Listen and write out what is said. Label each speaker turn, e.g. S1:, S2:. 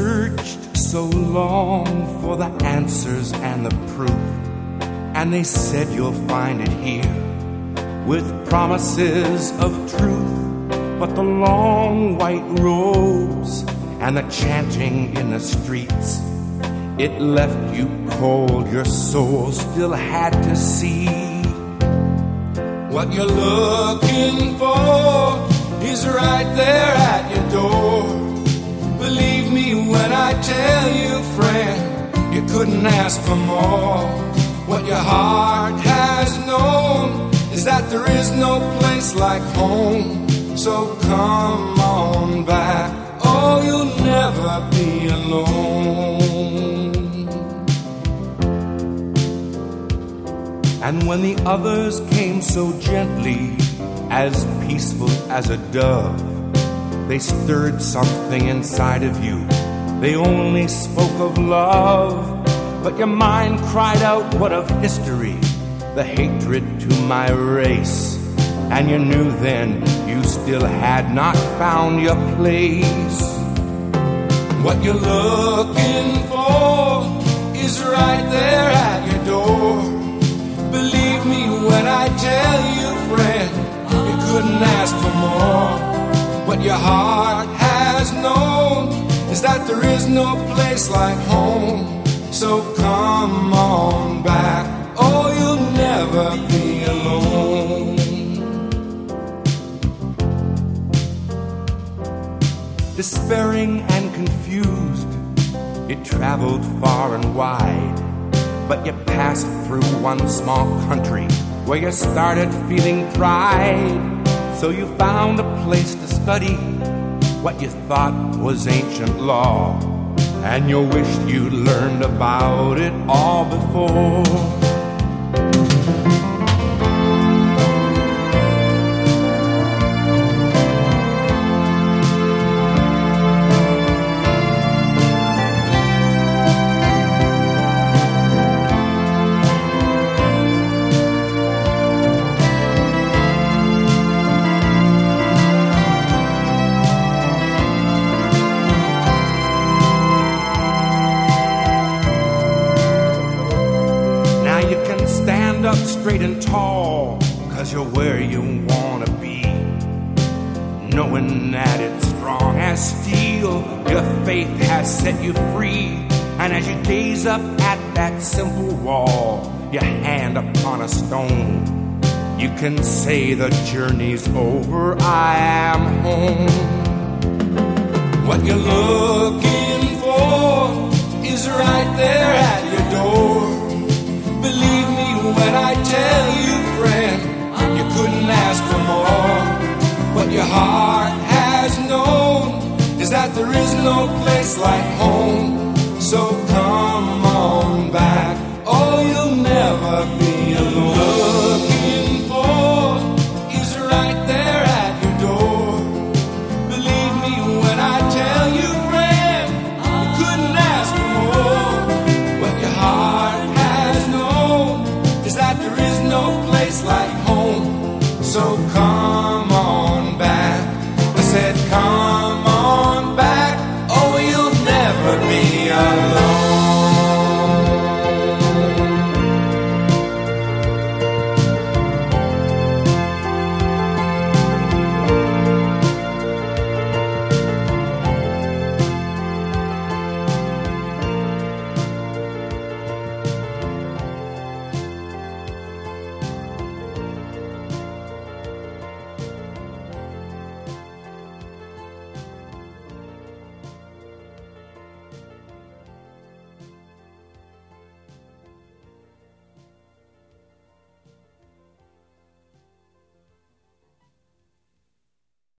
S1: searched so long for the answers and the proof, and they said you'll find it here with promises of truth. But the long white robes and the chanting in the streets, it left you cold. Your soul still had to see. What you're looking for is right there at your door. Believe me when I tell you, friend, you couldn't ask for more. What your heart has known is that there is no place like home. So come on back, oh, you'll never be alone. And when the others came so gently, as peaceful as a dove, they stirred something inside of you. They only spoke of love, but your mind cried out, what of history, the hatred to my race. And you knew then you still had not found your place. What you're looking for is right there at your door. Believe me when I tell you, friend, you couldn't ask for more. What your heart has known is that there is no place like home. So come on back, oh, you'll never be alone. Despairing and confused, it traveled far and wide, but you passed through one small country where you started feeling pride. So you found a place to study what you thought was ancient law, and you wished you'd learned about it all before. Up straight and tall, 'cause you're where you wanna be, knowing that it's strong as steel. Your faith has set you free, and as you gaze up at that simple wall, your hand upon a stone, you can say the journey's over, I am home. What you're looking for is right there at your door. Believe me when I tell you, friend, you couldn't ask for more. What your heart has known is that there is no place like home.